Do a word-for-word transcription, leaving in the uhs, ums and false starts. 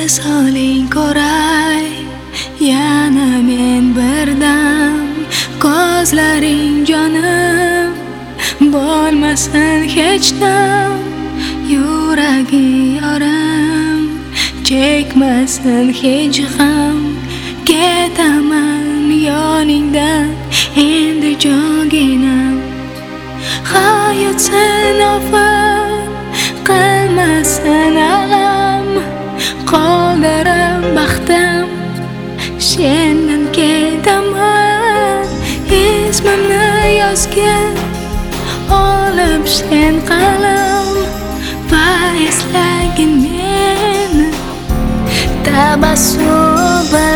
soling ko'ray, yana men birdam. Ko'zlaring jonim, bo'lmasin hech dam. Yuragi yorim, chekmasin hech g'am. Ketaman yoningdan endi jo'ginam. Hayot sen ofat qilmasin alam. Qoldirib baxtim, sendan ketaman. Ismimni yozgin olib sen qalam. Va eslagin meni tabassum